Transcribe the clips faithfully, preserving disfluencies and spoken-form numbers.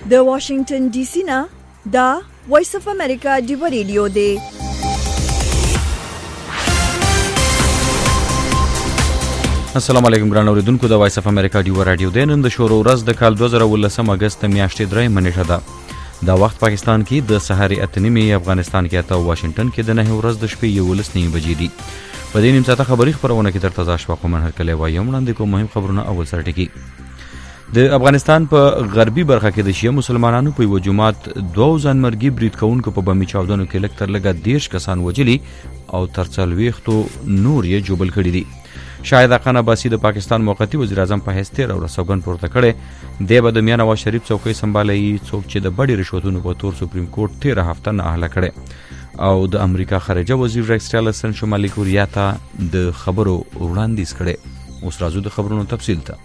د واشنگټن ډي سي نه دا وایس اف امریکا دی ریډیو دی. السلام علیکم ګران اوریدونکو، د وایس اف امریکا دی رادیو دی. نن د شورو ورځ د کال دوه زره ولسم اگست میاشتې درې منېټه ده. دا وخت پاکستان کې د سحر اته نیمې، افغانستان کې اته، واشنگټن کې د نه ورځ د شپې یولس نیمې بجې دي. په دې نیم ساعته خبري خبرونه کې تر تازه شوا کوم هرکلی وایم وړاندې کوم مهم خبرونه. اول سر ټکی د افغانستان په غربي برخه کې د شیعه مسلمانانو په یو جماعت دوه ځانمرګي برید کوونکو په بمي چاودنو کې لږ تر لږه دیرش کسان وجلي او تر څلوېښتو نور یې جوبل کړي دي. شاهد حقان عباسي د پاکستان موقتی وزیر اعظم په حیث تیر ورځ سوګند پورته کړی. دی به د میاں نواز شریف څوکۍ سنبالوي، څوک چې د بډې رشوتونو په تور سپریم کورټ تیره هفته نااهله کړی. او د امریکا خارجه وزیر ریکس ټیلرسن شمالي کوریا ته د خبرو وړاندیز کړی. اوس راځو د خبرونو تفصیل ته.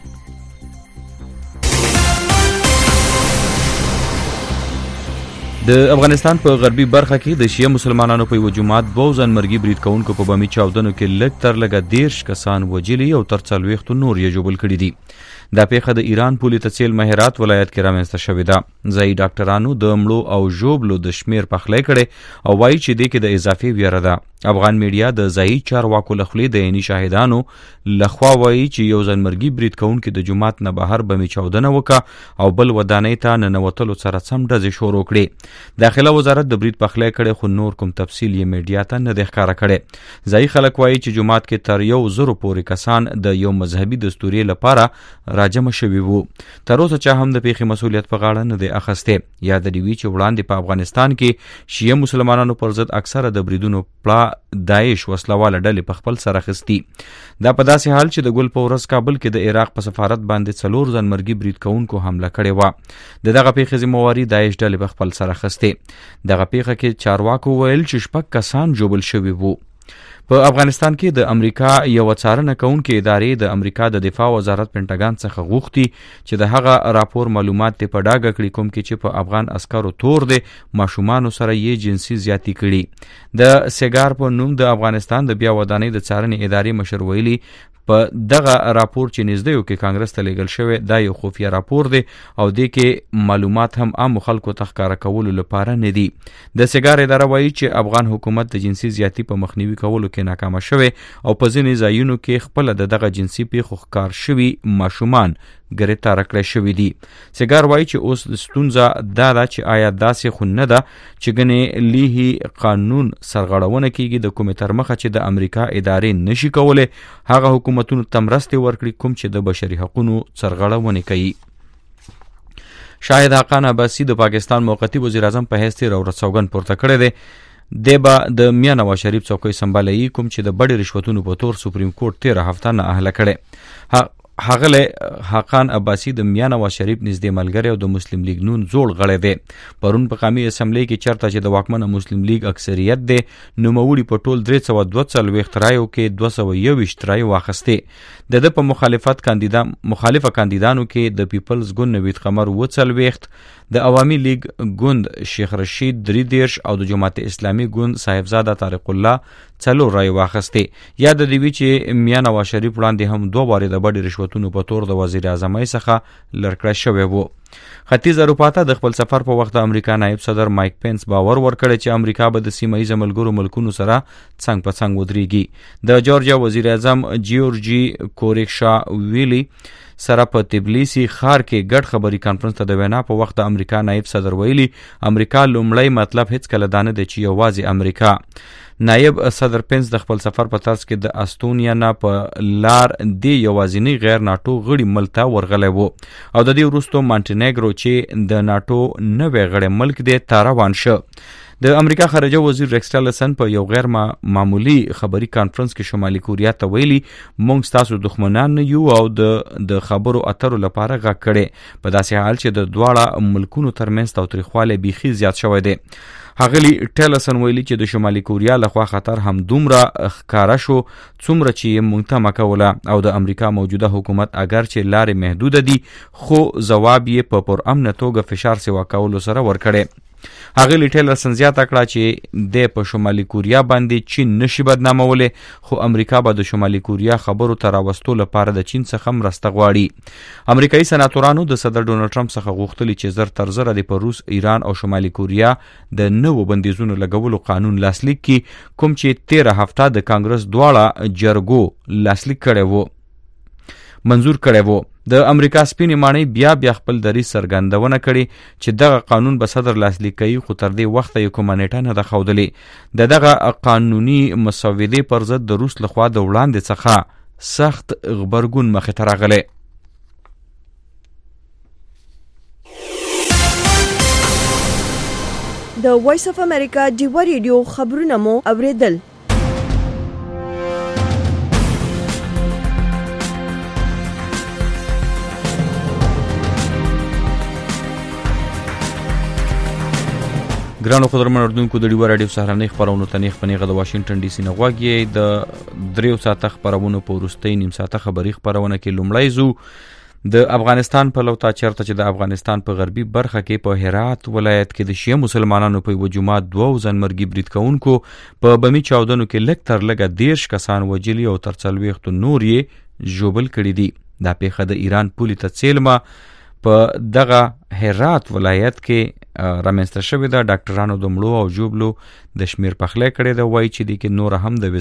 د افغانستان په غربي برخه کې د شیعه مسلمانانو په یو جماعت دوه ځانمرګي برید کوونکو په بمي چاودنو کې لږ تر لږه دیرش کسان وجلي او تر څلوېښتو نور یې ژوبل کړي دي. دا پیښه د ایران پولي تڅیل مهرات ولایت کې رامنځته شوې ده. ځایي ډاکټرانو د مړو او ژوبلو د شمیر پخلی کړی او وایي چې دې کې د اضافي ویره ده. افغان میډیا د ځایي چارواکو له خولې د عیني شاهدانو لخوا وایي چې یو ځانمرګي برید کوونکي د جومات نه بهر بمي چاودنه وکړه او بل ودانۍ ته ننوتلو سره سم ډزې شروع کړې. داخله وزارت د برید پخلی کړی، خو نور کوم تفصیل یې میډیا ته نه دی ښکاره کړی. ځایي خلک وایي چې جومات کې تر یو زرو پورې کسان د یو مذهبي دستورې لپاره راجمع شوي وو. تر اوسه چا هم د پیښې مسؤلیت په غاړه نه دی اخیستی. یاد دې وي چې وړاندې په افغانستان کې شیعه مسلمانانو پر ضد اکثره د بریدونو پړه داعش وسلواله ډلې په خپل سر اخیستي. دا په داسې حال چې د ګل په ورځ کابل کې د عراق په سفارت باندې څلور ځانمرګي برید کوونکو حمله کړې وه. د دغه پیښې ذمهواري داعش ډلې په خپل سر اخیستې. دغه پیښه کې چارواکو ویل چې شپږ کسان ژوبل شوي وو. په افغانستان کې د امریکا یو څارنه کوونکې ادارې د امریکا د دفاع وزارت پینټاګان څخه غوښتي چې د هغه راپور معلومات ته په ډاګه کړي کوم کې چې په افغان عسکرو تور دي ماشومانو سره یې جنسي زیاتی کړي. د سیګار په نوم د افغانستان د بیا ودانۍ د څارنې ادارې مشر ویلي په دغه راپور چې نږدې یو کې کانګرس ته لیږل شوی دا یو خفیه راپور دی او دې کې معلومات هم عامو خلکو ته ښکاره کولو لپاره نه دي. د سیګار اداره وایي چې افغان حکومت د جنسي زیاتی په مخنیوي کولو کې ناکامه شوی او په ځینې ځایونو کې خپله د دغه جنسي پیښو ښکار شوي ماشومان ګرفتاره کړی شوي دي. سیګار وایي چې اوس ستونزه دا ده چې آیا داسې خو نه ده چې ګنې لیهي قانون سرغړونه کیږي د کومې تر مخه چې د امریکا ادارې نشي کولی هغه حکومتونو ته مرستې ورکړي کوم چې د بشري حقونو سرغړونې کوي. شاهد حقان عباسي د پاکستان موقتی وزیر اعظم په حیث تیر ورځ سوګند پورته کړی دی. دی به د میاں نواز شریف څوکۍ سنبالوي کوم چې د بډې رشوتونو په تور سپریم کورټ تیره هفته نااهله کړی. هغه حقان عباسي د میاں نواز شریف نږدې ملګری او د مسلم لیگ نون زوړ غړی دی. پرون په قومي اسمبلی کې چرته چې د واکمنه مسلم لیگ اکثریت دی، نوموړي په ټول درې سوه دوه څلوېښت رایو کې دوه سوه یوویشت رایو واخیستې. د ده په مخالفت کاندیدان مخالفه کاندیدانو کې د پیپلز ګوند نوید قمر اووه څلوېښت، د عوامي لیگ ګوند شیخ رشید درې دېرش او د جماعت اسلامي ګوند صاحبزاده طارق الله څلور رایو واخیستې. یاد دې وي چې میاں نواز شریف وړاندې هم دوه وارې د بډې رشوتونو په تور د وزیر اعظمۍ څخه لرکړی شوی و. ختیځ اروپا ته د خپل سفر په وخت د امریکا نایب صدر مایک پینس باور ورکړی چې امریکا به د سیمه ییزو ملګرو ملکونو سره څنګ په څنګ ودرېږي. د جورجیا وزیر اعظم جیورجي کوریکشا ویلي سره په تبلیسي ښار کې ګډ خبري کانفرنس ته د وینا په وخت د امریکا نایب صدر ویلي امریکا لومړی مطلب هیڅکله دا نه دی چې یوازې امریکا. نایب صدر پینس د خپل سفر په ترڅ کې د استونیا نه په لار دی یوازینی غیر ناټو غړي ملک ته ورغلی و او د دې وروسته مانټینیګرو چې د ناټو نوی غړی ملک دی ته روان شه. د امریکا خارجه وزیر ریکس ټیلرسن په یو غیر معمولی خبري کانفرنس کې شمالي کوریا ته ویلي موږ ستاسو دښمنان نه یو او د د خبرو اترو لپاره غږ کړی په داسې حال چې د دواړه ملکونو ترمنځ تاوتریخوالی بیخي زیات شوی دی. هغلی ټیلرسن ویلي چې د شمالي کوریا لخوا خطر هم دومره ښکاره شو څومره چې یې موږ ته مکوله او د امریکا موجوده حکومت اگر چې لارې محدوده دي خو ځواب یې په پرامنه توګه فشار سیوا کولو سره ورکړی. هغه ټیلرسن زیاته کړه چې د په شمالي کوریا باندې چین نشي بدنامولې، خو امریکا به د شمالي کوریا خبرو ته راوستو لپاره د چین څخه مرسته غواړي. امریکایي سناتورانو د صدر ډونالډ ټرمپ څخه غوښتلي چې زر تر زره د په روس، ایران او شمالي کوریا د نوو بندیزونو لګولو قانون لاسلیک کړي، کوم چې تیره هفته د کانګرس دواړه جرګو لاسلیک کړی وو منظور کړی وو. د امریکا سپینې ماڼۍ بیا بیا خپل دریځ څرګندونه کړې چې دغه قانون به صدر لاسلیک کوي، خو تر دې وخته یې کومه نیټه نه ده ښودلې. د دغه قانوني مسودې پر ضد د روس لخوا د وړاندې څخه سخت غبرګون مخې ته راغلی. د وایس اف امریکا ډیوا ریډیو خبرونه مو اوریدل. ګرانو قدرمن اردوونکو، د ډیوا راډیو سهارنۍ خپرونو ته نیغ په نیغه د واشنګټن ډي سي نه غوږ یې. د دریو ساعته خپرونو په وروستۍ نیم ساعته خبري خپرونه کې لومړی ځو د افغانستان په لوتا چیرته چې د افغانستان په غربي برخه کې په هرات ولایت کې د شیعه مسلمانانو په یوه جومات دوه ځانمرګي برید کوونکو په بمي چاودنو کې لږ تر لږه دیرش کسان وژلي او تر څلوېښتو نور یې ژوبل کړي دي. دا پیښه د ایران پولې ته څیلمه په دغه هرات ولایت کې رامنځته شوې ده. ډاکټرانو د مړو او ژوبلو د شمیر پخلی کړی ده، وایي چې دې کې نور هم د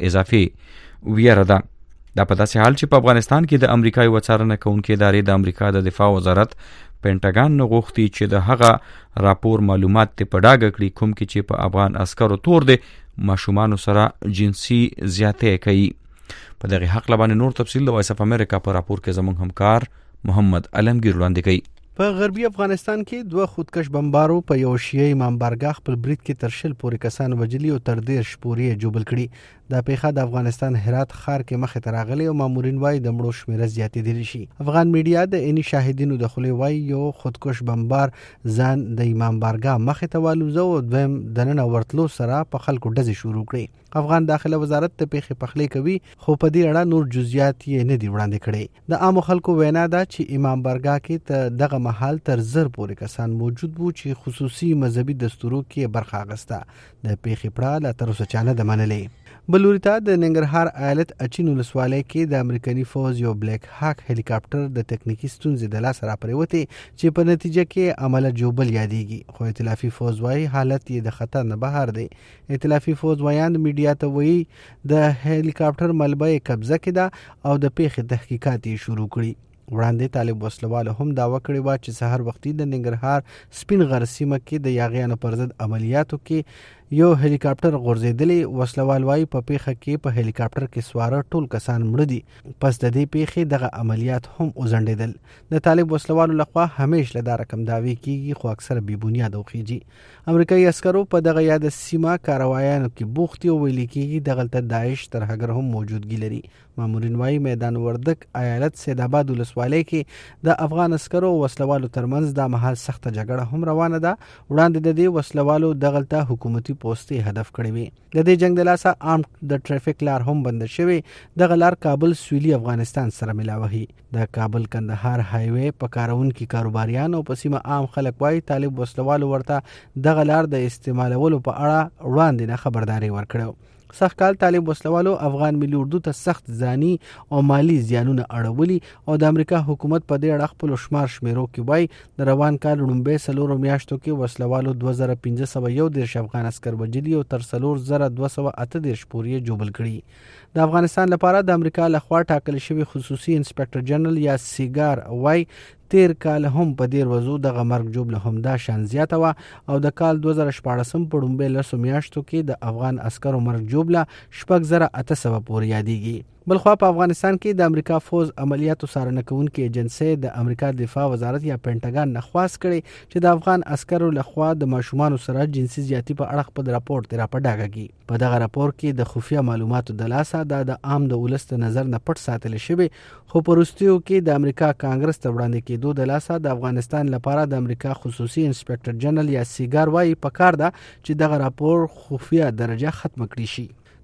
اضافي ویره ده. دا په داسې حال چې په افغانستان کې د امریکا یوه څارنه کوونکې ادارې د امریکا د دفاع وزارت پینټاګان نه غوښتي چې د هغه راپور معلومات ته په ډاګه کړي کوم کې چې په افغان عسکرو تور دی ماشومانو سره جنسي زیاتۍ کوي. په دغه حق باندې نور تفصیل د وایس اف امریکا په راپور کې زموږ همکار محمد علمگیر وړاندې کوي. په غربي افغانستان کې دوه خودکش بمبارو په یو شیعي امامبارګاه خپل برید کې تر شل پورې کسان وژلي او تر دیرش پورې جوبل کړي. دا پیښه د افغانستان هرات ښار کې مخې ته راغلی او مامورین وایي د مړو شمیره زیاتېدلی شي. افغان میډیا د عیني شاهدینو د خولې وایي یو خودکش بمبار ځان د امامبارګاه مخې ته والوزه او دویم دننه ورتلو سره په خلکو ډزې شروع کړې. افغان داخله وزارت د پیښې پخلی کوي، خو په دې اړه نور جزئیات یې نه دي وړاندې کړي. د عامو خلکو وینا ده چې امامبارګاه کې دغه مهال تر زر پورې کسان موجود وو چې خصوصي مذهبي دستورو کې برخه اخیسته. د پیښې پړه لا تر اوسه چا نه ده منلې. بلورتا د ننګرهار ایالت اچین ولسوالۍ کې د امریکایي فوز یو بلیک هاک هلیکاپټر د تکنیکی ستونزې د لاسه راپریوتې چې په نتیجه کې عمله جوبل یادېږي، خو ائتلافي فوز وایي حالت یې د خطر نه بهر دی. ائتلافي فوز وایاند میډیا ته وایي د هلیکاپټر ملبه یې قبضه کې ده او د پیښې تحقیقات یې شروع کړي. وړاندې طالب وسلوالو هم دعوه کړې وه چې سحر وختي د ننګرهار سپین غر سیمه کې د یاغیانو پر ضد عملیاتو کې یو هلیکاپټر غورځېدلی. وسلوال وایي په پیښه کې په هلیکاپټر کې سواره ټول کسان مړه دي. پس د دې پیښې دغه عملیات هم وځنډېدل. د طالب وسلوالو لخوا همیش له دا رقم دعوې کیږي، خو اکثره بې بنیاده وخیږي. امریکایي عسکرو په دغه یاده سیمه کاروایانو کې بوخت دي او ویل کیږي دغلته داعش ترهګر هم موجودګي لري. مامورین وایي میدان وردک ایالت سید آباد ولسوالۍ کې د افغان عسکرو او وسلوالو ترمنځ دا مهال سخته جګړه هم روانه ده. وړاندې د دې وسلوالو دغلته حکومتي پوستې هدف کړې وي. د دې جنگ د لاسه عام د ټریفیک لار هم بند شوی. دغه لار کابل سویلي افغانستان سره ملاوي. د کابل کندهار هایوي په کارونکو کاروباریانو په سیمه عام خلک وایي طالب وسلوالو ورته دغه لار د استعمالولو په اړه وړاندې نه خبرداري ورکړو. سخت کال طالب وسلوالو افغان ملي اردو ته سخت ځاني او مالی زیانونه اړولي او د امریکا حکومت په دې اړه خپل شمار شمیرو کې وایي د روان کال لومړۍ څلورو میاشتو کې وسلوالو دوه زره پنځه سوه یو دېرش افغان عسکر وژلي او تر څلور زره دوه سوه اته دېرش پورې جوبل کړي. د افغانستان لپاره د امریکا لخوا ټاکل شوی خصوصي انسپکټر جنرال یا سیګار وایي تیر کال هم په دې ورځو دغه مرګ جوبله همدا شان زیاته وه او د کال دوه زره شپاړسم په لومړۍ لسو میاشتو کې د افغان عسکرو مرګ جوبله شپږ زره اته سوه پورې یادېږي. بلخوا په افغانستان کې د امریکا فوز عملیاتو څارنه کوونکې ایجنسۍ د امریکا دفاع وزارت یا پینټاګان نه خواست کړي چې د افغان عسکرو لخوا د ماشومانو سره جنسي زیاتي په اړه خپل راپور ترې راپډاګه کړي. په دغه راپور کې د خفیه معلوماتو د لاسه دا د عام د ولس د نظر نه پټ ساتل شوی، خو په وروستیو کې د امریکا کانګرس ته وړاندې کېدو د لاسه د افغانستان لپاره د امریکا خصوصي انسپکټر جنرال یا سیګار وایي پکار ده چې دغه راپور خفیه درجه ختم کړي شي.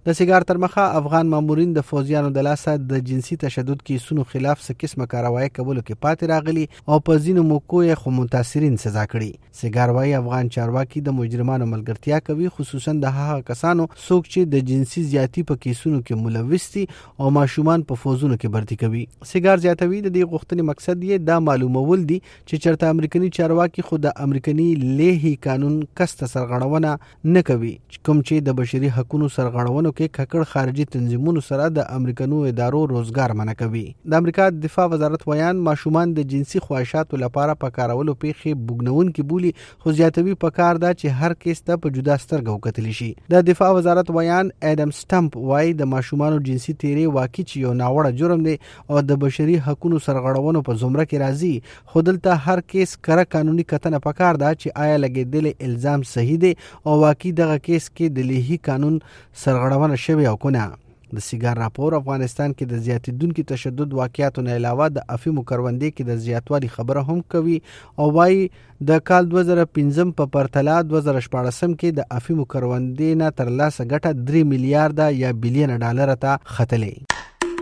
د سیګار تر مخه افغان مامورین د فوجیانو د لاسه د جنسي تشدد کیسونو خلاف څه قسمه کاروایی کولو کې پاتې راغلي او په ځینو موکو یې خو متاثرین سزا کړي. سیګار وايي افغان چارواکي د مجرمانو ملګرتیا کوي، خصوصا د هغه کسانو څوک چې د جنسي زیاتی په کیسونو کې ملوث دي او ماشومان په فوزونو کې بھرتی کوي. سیګار زیاتوي د دې غوښتنې مقصد یې دا معلومول دي چې چرته امریکایي چارواکي خو د امریکایي لیهي قانون کسته سرغړونه نه کوي، کوم چې د بشري حقوقو سرغړونو کې ککړ خارجي تنظیمونو سره د امریکانو ادارو روزګار منع کوي. د امریکا دفاع وزارت ویان ماشومان د جنسي خواهشاتو لپاره په کارولو پیښې بوګنون کې بولی، خو زیاتوي په کار دا چې هر کیس ته په جدا سترګو وکتل شي. د دفاع وزارت ویان اډم سټمپ وایي د ماشومانو جنسي تیری واقعي چې یو ناوړه جرم دی او د بشري حقوقو سرغړونو په زمره کې راځي، خو دلته هر کیس کره قانوني کتنه پکار ده چې آیا لګیدل الزام صحیح دی او واقعي دغه کیس کې د لیهي قانون سرغړونه شوی او کنه. د سیګار راپور افغانستان کې د زیاتیدونکو تشدد واقعیاتو نه علاوه د افیمو کروندې کې د زیاتوالي خبره هم کوي او وايي د کال دوه زره پنځم په پرتله دوه زره شپاړسم کې د افیمو کروندې نه تر لاسه ګټه درې میلیارډ یا بلین ډالر ته ختلې.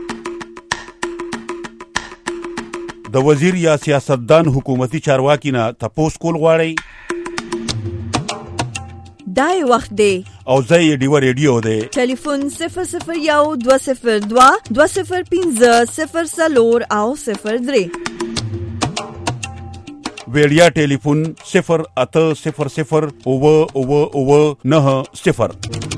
د وزیر یا سیاستدان حکومتي چارواکي نه تپوس کول غواړي دای وخت دی او زه یې ډیوه ریډیو دی. ټلیفون صفر صفر یو دوه صفر دوه دوه صفر پنځه صفر څلور او صفر درې. ویډیا ټلیفون صفر اته صفر صفر اوه اوه اوه نه صفر.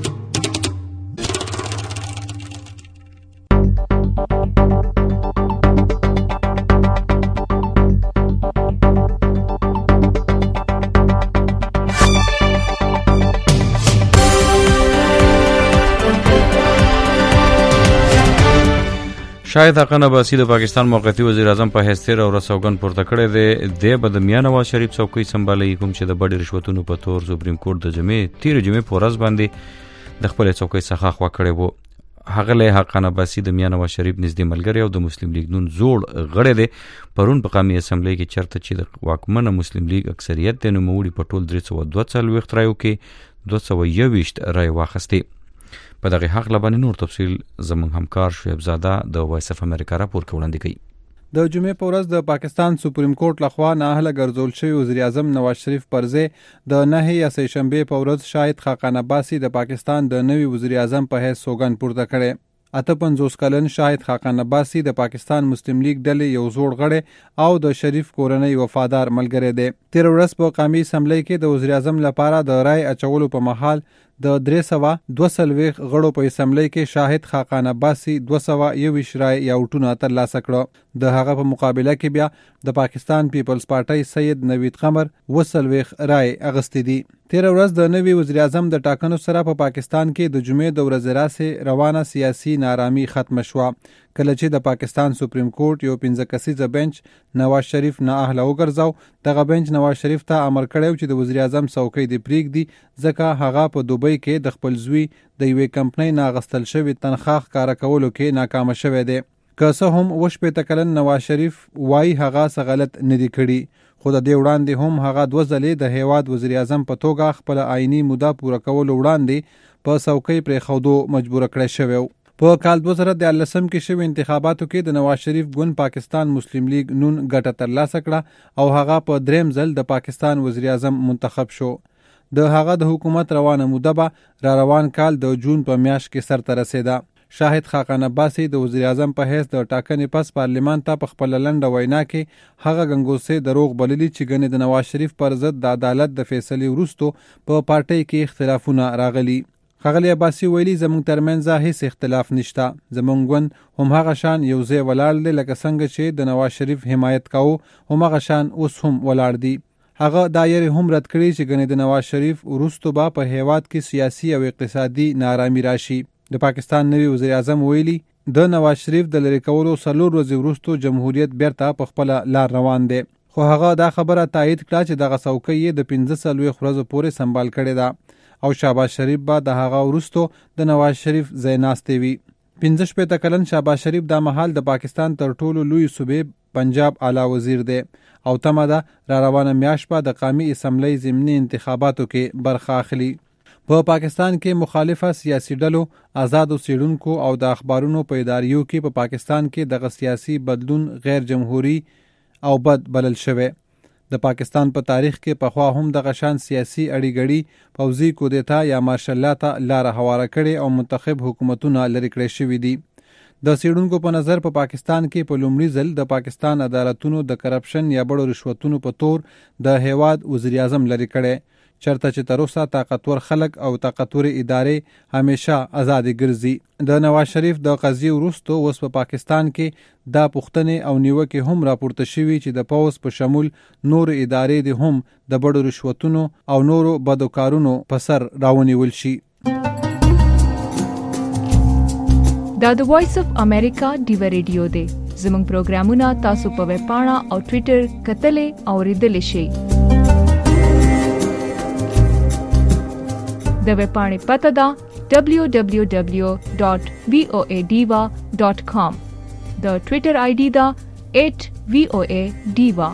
شاید حقانه باسی د پاکستان موقتی وزیر اعظم په حیثیت او رسوګن پورته کړی دی. د به د میاں نواز شریف څوکۍ سمبالي کوم چې د بډې رشوتونو په تور سپریم کورټ د جمعې تیر جمعې په ورځ باندې د خپل څوکۍ څخه خوا کړی وو. هغه له حقانه باسی د میاں نواز شریف نږدې ملګری او د مسلم لیگ نون زوړ غړی دی. پرون په قومي اسمبلی کې چرته چې د واکمنه مسلم لیگ اکثریت د نوموړي په ټول درې سوه دوه څلوېښت رایو کې دوه سوه یوویشت رای واخیستې. په دغه حق لبانې نور تفصیل زموږ همکار شعیب زاده د وایس اف امریکا راپور کې وړاندې کوي. د جمعې په ورځ د پاکستان سپریم کورټ لخوا نااهله ګرځول شوی وزیر اعظم نواز شریف پر ځای د نهې یا سه شنبې په ورځ شاهد خاقان عباسي د پاکستان د نوي وزیر اعظم په حیث سوګند پورته کړی. اته پنځوس کلن شاهد خاقان عباسي د پاکستان مسلم لیگ ډلې یو زوړ غړی او د شریف کورنۍ وفادار ملګری دی. تیر ورځ په قومي اسمبلی کې د وزیر اعظم لپاره د رای اچولو په مهال د درې سوه دوه څلوېښت غړو په اسمبلی کې شاهد خاقان عباسي دوه سوه یوویشت رای یا ووټونه ترلاسه کړه. د هغه په مقابله کې بیا د پاکستان پیپلز پارټۍ سید نوید قمر اووه څلوېښت رای اخیستې دي. تیر ورځ د نوي وزیر اعظم د ټاکنو سره په پا پاکستان کې د جمعې د ورځې راسې روانه سیاسي نارامي ختمه شوه، کله چې د پاکستان سپریم کورټ یو پنځه کسیزه بنچ نواز شریف نااهله وګرځاو. دغه بنچ نواز شریف ته امر کړی چې د وزیر اعظم څوکۍ دې پرېږدي ځکه هغه په دوبۍ کې د خپل زوی د یوې کمپنۍ نه اخیستل شوي تنخواه ښکاره کولو کې ناکامه شوی دی. که څه هم اوه شپېته کلن نواز شریف وایي هغه څه غلط نه دي کړي، خو د دې وړاندې هم هغه دوه ځلې د هیواد وزیر اعظم په توګه خپله آئیني موده پوره کولو وړاندې په څوکۍ پرېښودو مجبوره کړی شوی و. په کال دوه زره دیارلسم کې شوي انتخاباتو کې د نواز شریف ګوند پاکستان مسلم لیگ نون ګټه ترلاسه کړه او هغه په دریم ځل د پاکستان وزیر اعظم منتخب شو. د هغه د حکومت روانه موده به را روان کال د جون په میاشت کې سرته رسیده. شاهد خاقان عباسي د وزیر اعظم په حیث د ټاکنې پس پارلیمان ته په خپله لنډه وینا کې هغه ګنګوسې دروغ بللي چې ګنې د نواز شریف پر ضد د عدالت د فیصلې وروستو په پارټۍ کې اختلافونه راغلي. ښاغلي عباسي ویلي زموږ ترمنځ هیڅ اختلاف نشته، زموږ ګوند هم هغه شان یو ځای ولاړ دی لکه څنګه چې د نواز شریف حمایت کوو هم هغه شان اوس هم ولاړ دی. هغه دا یې هم رد کړي چې ګنې د نواز شریف وروستو به په هیواد کې سیاسي او اقتصادي نارامي راشي. د پاکستان نوي وزیر اعظم ویلي د نواز شریف د لرې کولو څلور ورځې وروستو جمهوریت بیرته په خپله لار روان دی، خو هغه دا خبره تایید کړه چې دغه څوکۍ یې د پنځه څلوېښت ورځو پورې سنبال کړې ده او شهباز شریف به د هغه وروستو د نواز شریف ځای ناستې وي. پنځه شپېته کلن شهباز شریف دا مهال د پاکستان تر ټولو لوی صوبې پنجاب اعلی وزیر دی او تمه ده را روانه میاشت به د قومي اسمبلی ضمني انتخاباتو کې برخه اخلي. په پا پاکستان کې مخالفه سیاسي ډلو، آزادو څېړونکو او د اخبارونو په اداریو کې په پا پاکستان کې دغه سیاسي بدلون غیر جمهوری او بد بلل شوی. د پاکستان په تاریخ کې پخوا هم دغه شان سیاسي اړیګړي، پوځي کودتا یا مارشل لا ته لاره هواره کړې او منتخب حکومتونه لرې کړی شوي دي. د څېړونکو په نظر په پا پاکستان کې په لومړي ځل د پاکستان عدالتونو د کرپشن یا بړو رشوتونو په تور د هیواد وزیر اعظم لرې کړی، چرته چې تر اوسه طاقتور خلک او طاقتور ادارې همیشه آزادې ګرځي. د نواز شریف د قضیې وروسته اوس په پاکستان کې دا پوښتنې او نیوکې هم راپورته شوي چې د پوځ په شمول نور ادارې دې هم د بړو رشوتونو او نورو بدو کارونو په سر راونیول شي. دا د وایس اف امریکا ډیوه ریډیو دی. زموږ پروګرامونه تاسو په ویب پاڼه او ټوئیټر کتلې او اوریدلې شئ. د ویب پاڼې پته ده ډبلیو ډبلیو ډبلیو ډاٹ وی او ای ډیوا ډاٹ کام. د ټوئیټر آی ډي ده ایٹ وی او ای ډیوا.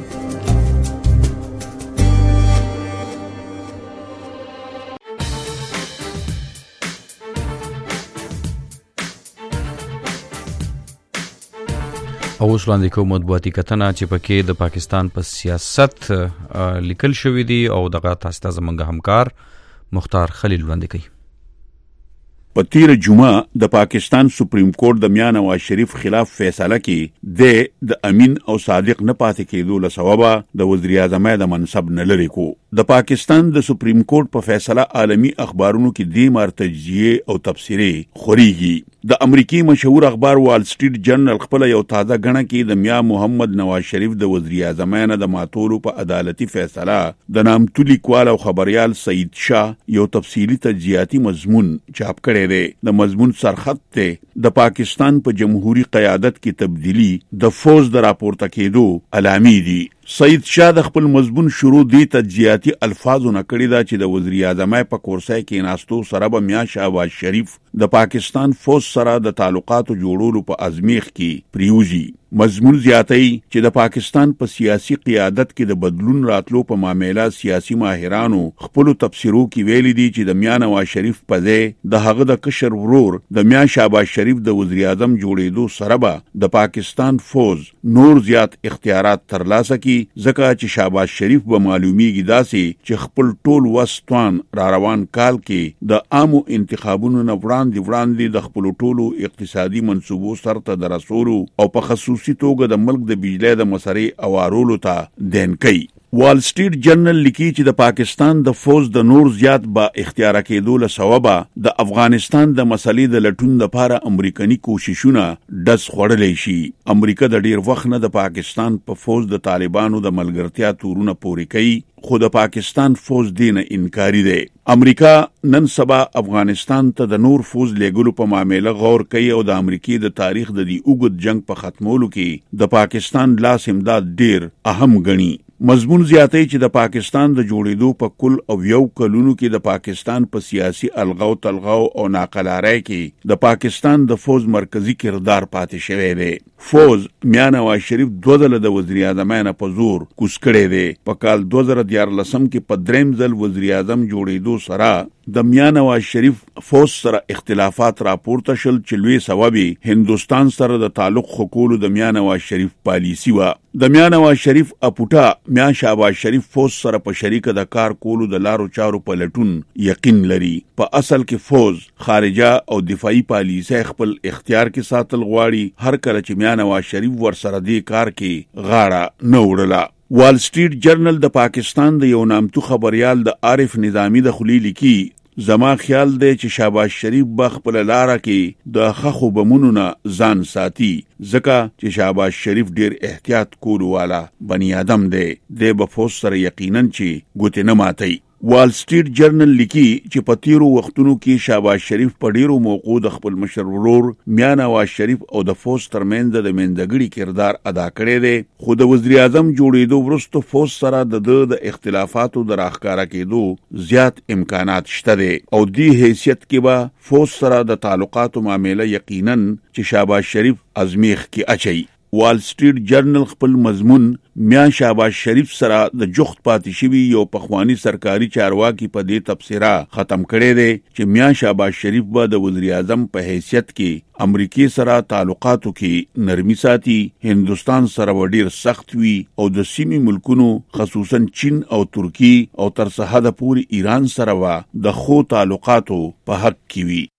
او اوس وړاندې کوم مطبوعاتي کتنه چې پکې د پاکستان په سیاست لیکل شوی دی او دغه تاسو ته زموږ همکار مختار خلیل وړاندې کوي. په تیر جمعه د پاکستان سپریم کورټ د میاں نواز شریف خلاف فیصله کې د د امین او صادق نه پاتې کېدو له سببه د وزیر اعظم د منصب نه لري کو. د پاکستان د سپریم کورټ په فیصله عالمی اخبارونو کې د مرتجیه او تفسیری خوريږي. د امریکای مشهور اخبار وال سټریټ جرنل خپل یو تازه غنه کې د میاں محمد نواز شریف د وزیر اعظم نه د ماتولو په عدالتي فیصله د نامتو لیکوال او خبريال سعید شاه یو تفصیلی تجزیاتی مضمون چاپ کړی دی. د مضمون سرخط ته د پاکستان په جمهوریت قیادت کې تبدیلی د فوج د راپورته کېدو علامې دي. سعید شاه د خپل مضمون شروع دی تجزیاتی الفاظو نه کړی دا چې د وزیر اعظم په کورسۍ کې ناستو سره به میاں شهباز شریف د پاکستان فوج سره د تعلقاتو جوړولو په ازمیخ کې پریوزي. مضمون زیاتوي چې د پاکستان په سیاسي قیادت کې د بدلون راتلو په معاملې سیاسي ماهرانو خپل تفسیرو کې ویلي دي چې د میاں نواز شریف په ځای د هغه د کشر ورور د میاں شهباز شریف د وزیر اعظم جوړېدو سره به د پاکستان فوج نور زیات اختیارات ترلاسه کړي، ځکه چې شهباز شریف به معلومیږي داسې چې خپل ټول وسطوان را روان کال کې د عامو انتخابونو نه وړاندې وړاندې د خپل ټولو اقتصادي منصوبو سرته د رسولو او په خصوصي توګه د ملک د بجلی د مسرې اوارولو ته دین کوي. وال سټریټ جرنل لیکي چې د پاکستان د فوج د نور زیات با اختیار کېدو له سببه د افغانستان د مسلې د لټون لپاره امریکایي کوششونه دز خوړلې شي. امریکا د ډیر وخت نه د پاکستان په فوج د طالبانو د ملګرتیا تورونه پوري کوي، خو د پاکستان فوج دینه انکاری دی. امریکا نن سبا افغانستان ته د نور فوج لیږلو په معاملې غور کوي او د امریکای د تاریخ د دې اوږد جنگ په ختمولو کې د پاکستان لاس امداد ډیر اهم ګڼي. مضمون زیاتوي چې د پاکستان د جوړېدو په کل او یو کلونو کې د پاکستان په سیاسي الغاو تلغاو او ناقلارۍ کې د پاکستان د فوج مرکزی کردار پاتې شوی دی. فوج میاں نواز شریف دوه ځله د وزیر اعظم نه په زور کوز کړی دی. په کال دوه زره دیارلسم کې په دریم ځل وزیر اعظم جوړېدو سره د میاں نواز شریف فوج سره اختلافات راپورته شل چې لوی سبب هندستان سره د تعلق خکولو د میاں نواز شریف پالیسی و. د میاں نواز شریف اپوټا میاں شهباز شریف فوج سره په شریکه د کار کولو د لارو چارو په لټون یقین لري. په اصل کې فوج خارجه او دفاعي پالیسي خپل اختیار کې ساتل غواړي، هر کله چې میاں نواز شریف ورسره دی کار کې غاړه نه وړله. وال سټریټ جرنل د پاکستان د یو نامتو خبريال د عارف نظامی د خلی لیکي زما خیال دی چې شهباز شریف به خپل لاره کې د خخو بمونو نه ځان ساتي، ځکه چې شهباز شریف ډیر احتیاط کولو والا بنی آدم دی. دی به فوج سره یقینا چې ګوتې نه ماتي. وال سټریټ جرنل لیکي چې په تیرو وختونو کې شهباز شریف په ډیرو موقعو د خپل مشر ورور میاں نواز شریف او د فوج ترمنځ د میندګړي کردار ادا کړی دی، خو د وزیر اعظم جوړېدو وروسته فوج سره د د اختلافاتو د راښکاره کېدو زیات امکانات شته دي او دې حیثیت کې به فوج سره د تعلقاتو معامله یقینا چې شهباز شریف ازمیخ کې اچي. وال سټریټ جرنل خپل مضمون میا شهباز شریف سره د جخت پاتې شوی یو پخوانی سرکاري چارواکي په دې تبصره ختم کړي دی چې میا شهباز شریف به د وزیر اعظم په حیثیت کې امریکای سره تعلقاتو کې نرمي ساتي، هندستان سره ډیر سخت وي او د سیمې ملکونو خصوصا چین او ترکی او تر سرحد پورې ایران سره وا د خو تعلقاتو په حق کې وي.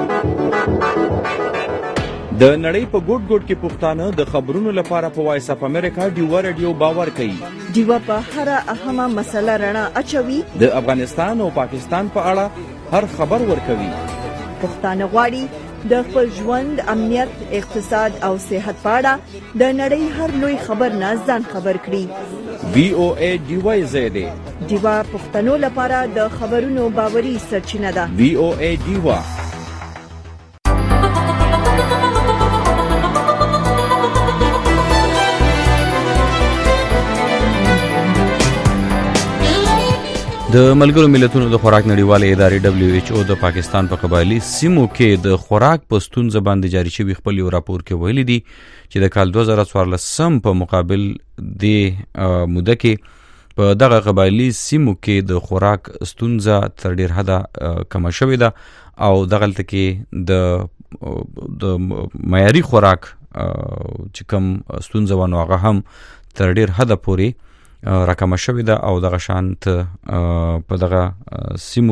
د نړۍ په ګوټ ګوټ کې پښتانه د خبرونو لپاره په وایس اف امریکا ډیوا رادیو باور کوي. ډیوا په هر اهمه مسله رڼا اچوي. د افغانستان او پاکستان په اړه هر خبر ورکوي. پښتانه غواړي د خپل ژوند، امنیت، اقتصاد او صحت په اړه د نړۍ هر لوی خبر نه ځان خبر کړي. وی او ای ډیوا زیاده ډیوا پښتنو لپاره د خبرونو باوري سرچینه ده. وی او ای ډیوا. د ملګرو ملتونو د خوراک نړیوالې ادارې دبليو ایچ او د پاکستان په قبایلی سیمو کې د خوراک په ستونزه باندې جاری شوی خپل یو راپور کې ویلي دي چې د کال دوه زره څوارلسم په مقابل د موده کې په دغه قبایلی سیمو کې د خوراک ستونزه تر ډیر حده کم شوې ده او دغلته کې د د معیاري خوراک چې کم ستونزه ونه هغه هم تر ډیر حده پورې راکمه شوې ده او دغه شانت په دغه سیمو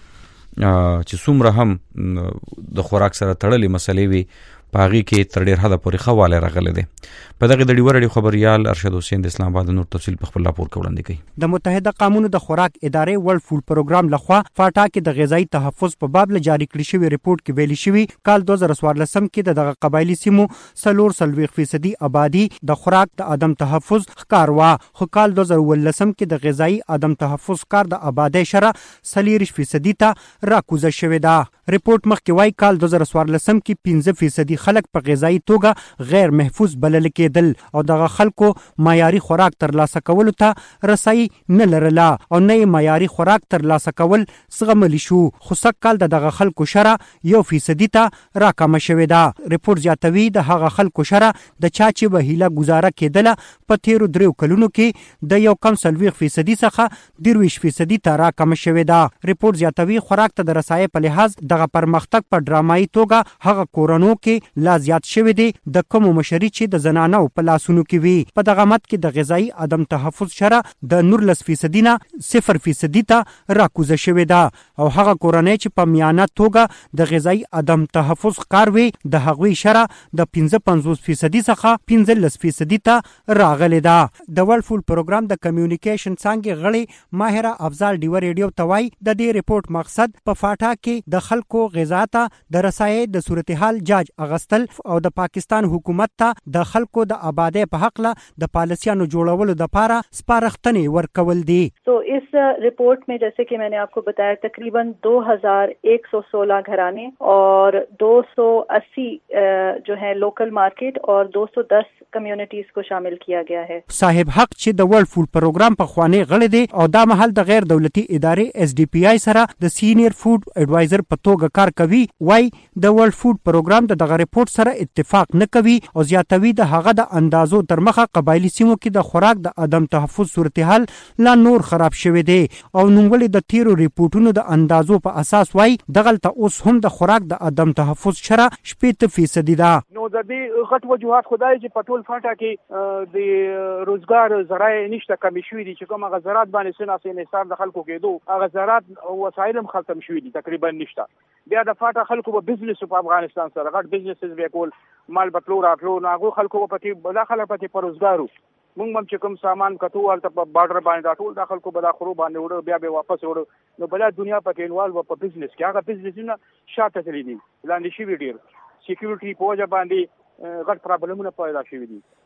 کې چې څومره هم د خوراک سره تړلې مسلې وي په هغې کې تر ډېر حده پورې ښه والی راغلی دی. په دغې د ډیوا راډیو خبریال ارشد حسین د اسلام آباد نور تفصیل په خپل راپور کې وړاندې کوي. د متحده قومونو د خوراک ادارې ورلد فود پروګرام لخوا فاټا کې د غذایی تحفظ په باب له جاری کړي شوی ریپورت کې ویلي شوی کال دوه زره څوارلسم کې د دغه قبایلی سیمو څلور څلوېښت فیصدي آبادی د خوراک د عدم تحفظ ښکار وه، خو کال دوه زره اوولسم کې د غذایی عدم تحفظ ښکار د آبادۍ شرح څلېرویشت فیصدي ته راکوزه شوې ده. ریپورت مخکې وایي کال دوه زره څوارلسم کې پنځه فیصدي خلک په غذایی توګه غیر محفوظ بلل کېدل او دغه خلکو معیاري خوراک ترلاسه کولو ته رسایي نه لرله او نه یې معیاري خوراک ترلاسه کول زغملی شو، خو سږ کال د دغه خلکو شرح یو فیصدي ته راکمه شوې ده. ریپورت زیاتوي د هغه خلکو شرح د چا چې به هیله ګزاره کېدله په تیرو دریو کلونو کې د یو کم څلوېښت فیصدي څخه درویشت فیصدي ته راکمه شوې ده. ریپورت زیاتوي خوراک ته د رسایۍ په لحاظ دغه پرمختګ په ډرامایي توګه هغه کورونو کې لا زیات شوی دی د کومو مشري چې د زنانو په لاسونو کې وي. په دغه مت کې د غذایی عدم تحفظ شرح د نورلس فیصدي نه صفر فیصدي ته راکوزه شوې ده او هغه کورنۍ چې په میانه توګه د غذایی عدم تحفظ کار وي د هغوی شرح د پنځه پنځوس فیصدي څخه پنځلس فیصدي ته راغلې ده. د ورلد فود پروګرام د کمیونیکیشن څانګې غړي ماهره افضل ډیوا ریډیو ته وایي د دې ریپورت مقصد په فاټا کې د خلکو غذا ته د رسایۍ د صورتحال جاج اغستل او د پاکستان حکومت ته د خلکو د آبادی په حق له د پالیسیانو جوړولو لپاره سپارښتنې ورکول دي. तो इस रिपोर्ट में जैसे कि मैंने आपको बताया तकरीबन दो हज़ार एक सौ सोलह घराने और दो सौ अस्सी जो है लोकल मार्केट और दो सौ दस कम्युनिटीज को शामिल किया गया है. صاحب حق چې د ورلد فود پروګرام په خوانی غړي دي او دا محل د غیر دولتي ادارې اس ډي پی آی سره د سینیئر فود ایڈوایزر په توګه کار کوي. وای د ورلد فود پروګرام د دغه ریپورت سره اتفاق نه کوي او زیاتوي د هغه د اندازو تر مخه قبایلی سیمو کې د خوراک د عدم تحفظ صورتحال لا نور خراب شوی دی او نوموړي د تیرو ریپورتونو د اندازو په اساس وای دغلته اوس هم د خوراک د عدم تحفظ شرح شپږ فیصدي ده. نو د دې غټ وجوهات خدای چې په ټول فاټا کې د روزګار ذرایع نشته کمی شوي دي چې کوم هغه زراعت باندې سناسي انحصار د خلکو کېدو هغه زراعت وسایل هم ختم شوي دي تقریبا نشته. بیا د فاټا خلکو په بزنس په افغانستان سره غټ بزنسز به کول مال بتلو راتلو ناغو خلکو په کې بل خلک په کې پروزګارو مونږ هم چې کوم سامان کتو ورته په بارډر باندې راټول د خلکو به د خرو باندې وړو بیا به واپس وړو نو بل دنیا په کې انوالو په بزنس کې هغه بزنسونه شاته تللی دي لاندې شي ډیر سکیورټي په وجه باندې غټ پرابلمونه پیدا شوي دي.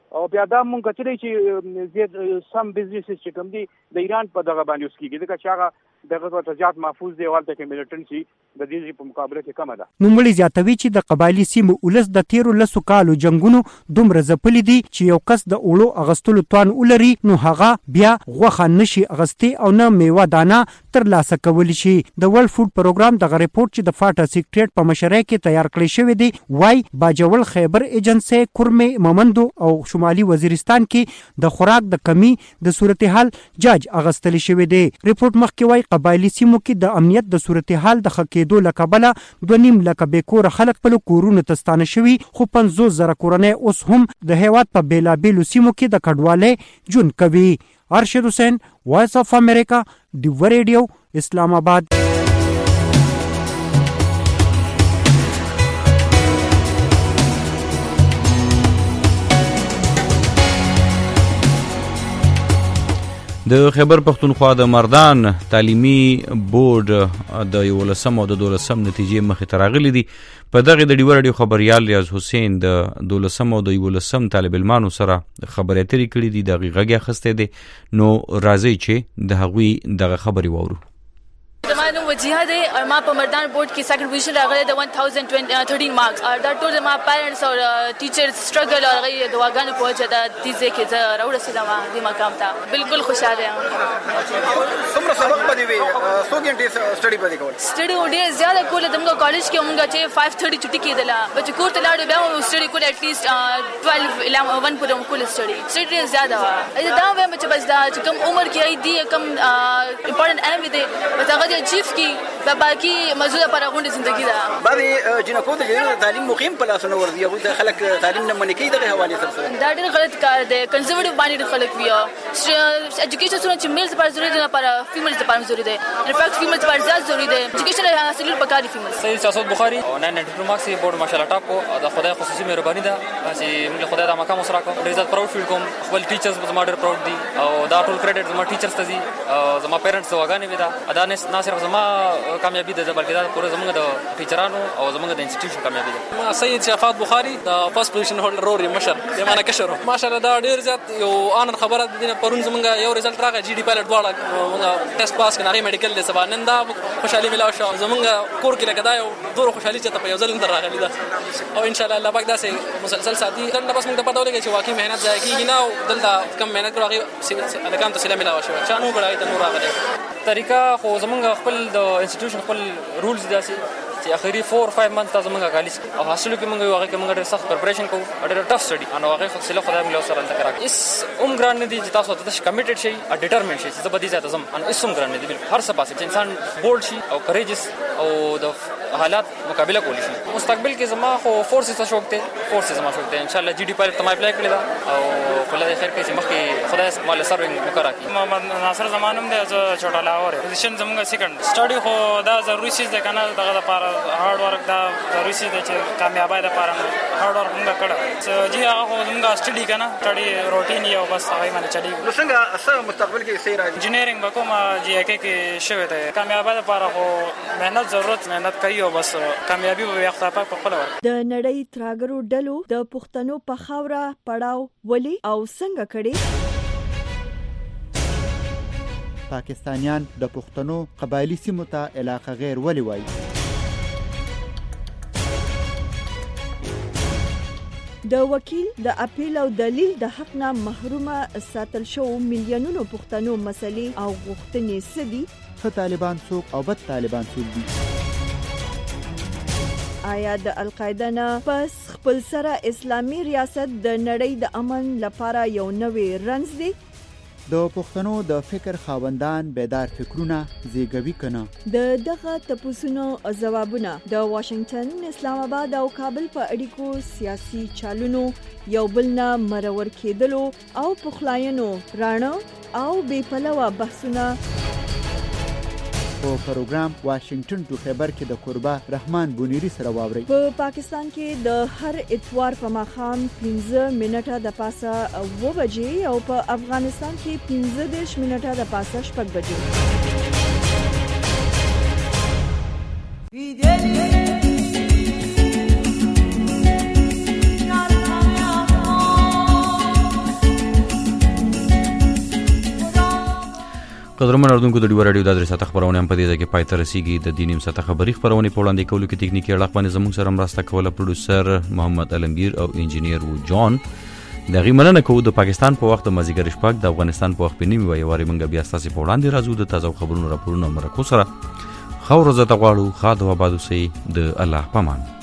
او بیا دا مونږ کتلی چې زیات سم بزنسز چې کوم دي د ایران په دغه باندې اوس کېږي ځکه چې هغه دغه ورته زیات محفوظ دی او هلته کې ملیټنسي د دې په مقابله کې کمه ده. نوموړي زیاتوي چې د قبایلي سیمو ولس د تیرو لسو کالو جنګونو دومره ځپلي دي چې یو کس د اوړو اغستلو توان ولري نو هغه بیا غوښه نشي اغستی او نه میوه دانه ترلاسه کولی شي. د ورلد فود پروګرام دغه ریپورت چې د فاټا سیکریټ په مشرۍ کې تیار کړی شوی دی وای باجول خیبر ایجنسی کورمه ممندو او شمالي وزیرستان کې د خوراک د کمی د صورتحال جاج اغستل شوی دی. ریپورت مخکې وای قبایلی سیمو کې د امنیت د صورتحال د خکېدو لکبله دوه نیم لکه بېکوره خلک په کورونو تستانه شوي خو پنځوس زره کورنۍ اوس هم د هیواد په بیلابیلو سیمو کې د کډوالۍ ژوند کوي. ارشد حسین وایس اف امریکا ډیو ریډیو اسلام آباد. د خیبر پختونخوا د مردان تعلیمي بورډ د یولسم او د دولسم نتیجې مخې ته راغلي دي. په دغه د ډیو رادیو خبريال ریاض حسین د دولسم او د یولسم طالب علمانو سره خبرې اترې کړې دي. د غږی اخیسته دي نو راځي چې د هغوی دغه خبري وورو. زمانه وجیه دی او ما په مردان بورډ کې سیکنډ پوزیشن راغلی د one thousand thirteen مارکس او دا ټول ما پیرنټس او ټیچرز سټرګل او هغه د واګانو په وجه د دې کې زه راورسېدم د مقام ته. بالکل خوشاله یم. څومره سبق پدې وي څو غنټې سټډي پدې کول؟ سټډي ډېر زیاته کوله. دمګه کالج کې مونږه چې five thirty چټي کېدله بچ کور ته لاړو بیا مو سټډي کول اټ لیست twelve eleven one پورې کول سټډي سټډي زیاته و. دا وایم چې بس دا چې کم عمر کې ای دی کم امپورټنت ایم دی بس هغه چیف کی د باقي موضوع پر غونډه ژوندۍ ده. باندې جنکو د تعلیم مقیم په لاس نه ورځي او د خلک تعلیم نه منې کوي دغه حواله سره دا ډېر غلط کار دی. کنزرویټیو باندې خلک ویو اډوکیشن سره چې میلز پر ضروري ده پر فیمیلز پر ضروري ده. ان فیکٹ فیمیلز پر زیات ضروري ده. اډوکیشن حاصل پکاري فیمیلز. سید سیاست بخاری او نن نن ماکس بورډ ماشاءالله ټاپ کو د خدای خصوصي مهرباني ده چې موږ خدای د مقام سره کو ډېر زیات پراود فیل کوم. خپل ټیچرز زما ډېر پراود دي او دا ټول کریډټ زما ټیچرز ته دي او زما پیرنټس واګانې وي دا ادا نه صرف زما کامیابی ده بلکې دا پوره زموږ د ټیچرانو او زموږ د انسټیټیوشن کامیابی ده. ما سید شفاعت بخاری د فرست پوزیشن هولډر روري مشر د معنا کشر ماشاءالله دا ډیر زیات یو آنر خبره ده. پرون زموږ یو رزلټ راغی جی ډی پایلټ دواړه موږ ټیسټ پاس کړه میډیکل د سبا نن دا خوشحالي ملا شو زموږ کور کې لکه دا یو ډور خوشحالي چې په یو ځل اندر راغلی ده او ان شاء الله الله پاک دا سه مسلسل ساتي. دا بس موږ ته پته ولګي چې واقعي مهنت ځای کیږي نه او دلته کم مهنت کړو هغه الکان ته سلام ملا شو چانو غړای ته نور راغلی. طریقہ خو زمونږ خپل د انسټیټیوشن خپل رولز داسې چې اخري four five منث ته زمونږ کالیس او حاصل کې موږ هغه کې موږ ډېر سخت پریپریشن کوو ډېر ټف سټډي انو هغه فصله خدای موږ سره تل راکړي. اس اوم ګران نه دي چې تاسو ته کمیټډ شئ او ډیټرمنټ شئ چې زبردي ذات زم ان اسوم ګران نه دي هر څه پاسه چې انسان بولډ شي او کریجس او د حالات مقابله کولی شي. مستقبل کې زما خو فورسز ته شوق ته فورسز زما شوق ته ان شاء الله جی ډی پایلټ ته ما اپلای کړی دا او خدای خیر کوي چې مخکې خدای مال سروینګ وکړا کی. محمد ناصر زمانم دی چې چوټا لاور پوزیشن زموږ سیکنډ سټډي خو دا ضروري شي د کنه دغه لپاره هارد ورک دا ضروري شي چې کامیابی لپاره هارد ورک موږ کړه چې هغه خو زموږ سټډي کنه سټډي روټین یو بس هغه باندې چلی. نو څنګه اصل مستقبل کې سیر راځي انجینرینګ وکوم جی اکی کې شوی دی. کامیابی لپاره خو مهنت ضرورت مهنت کوي او بس کامیابی به وخت په خپل ور. د نړۍ تراګرو ډلو د پښتنو په خاوره پړاو ولي او څنګه کړي؟ پاکستانیان د پښتنو قبایلی سیمو ته علاقه غیر ولي وایي؟ د وکیل د اپیل او دلیل د حق نه محرومه ساتل شو میلیونونو پښتنو مسلې او غوښتنې سدي. ښه طالبان څوک او بد طالبان څوک دي؟ آیا د القاعده نه پس خپل سره اسلامي ریاست د نړۍ د امن لپاره یو نوې رنځ دی؟ د پښتنو د فکر خاوندان بیدار فکرونه زیږوي کنه؟ د دغه تپوسونو ځوابونه د واشنگټن، اسلام آباد او کابل په اړیکو سیاسي چالونو یو بل نه مرور کېدلو او پخلاینو رانه او بې پلوه بحثونه په پروګرام واشنگټن ټو خیبر کې د قربا رحمان بونیری سره واوري. په پاکستان کې د هر اتوار په ماښام پنځه منټه د پاسه اوه بجې او په افغانستان کې پنځه دېرش منټه د پاسه شپږ بجې. قدرمن اردوونکو د ډیو رادیو د ادرس ته خبرونه هم په دې کې پای ته رسیدي د دینیم سطح خبري خبرونه په وړاندې کولو کې ټکنیکی اړه باندې زموږ سره مرسته کوله پروډوسر محمد علمگیر او انجینیر و جان د غیمنه کوو د پاکستان په وخت مازیګر شپږ د افغانستان په وخت په نیمه وای واري منګه بیا ستاسو په وړاندې راځو د تازه خبرونو راپورونو مرکو سره خو ورځ ته غواړو خاطر و بادو سي د الله پامان